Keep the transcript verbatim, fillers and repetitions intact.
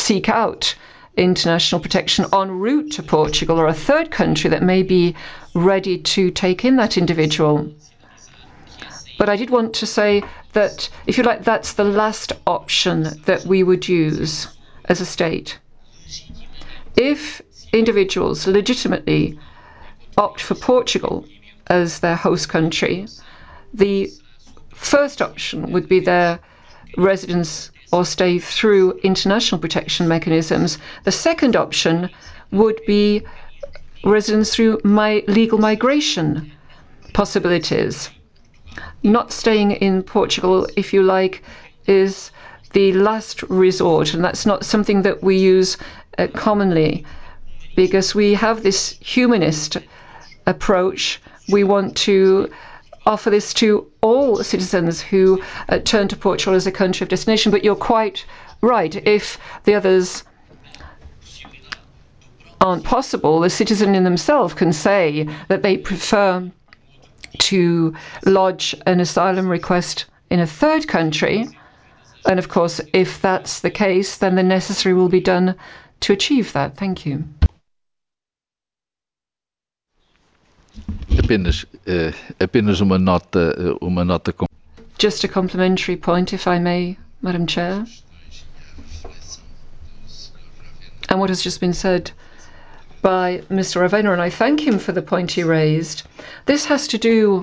seek out international protection en route to Portugal or a third country that may be ready to take in that individual. But I did want to say that, if you like, that's the last option that we would use as a state. If individuals legitimately opt for Portugal as their host country, the first option would be their residence or stay through international protection mechanisms. The second option would be residence through my legal migration possibilities. Not staying in Portugal, if you like, is the last resort, and that's not something that we use uh, commonly, because we have this humanist approach. We want to offer this to all citizens who uh, turn to Portugal as a country of destination. But you're quite right. If the others aren't possible, the citizen in themselves can say that they prefer to lodge an asylum request in a third country. And of course, if that's the case, then the necessary will be done to achieve that. Thank you. Apenas, uh, apenas uma nota, uma nota. Just a complimentary point, if I may, Madam Chair. And what has just been said by Mister Ravena, and I thank him for the point he raised. This has to do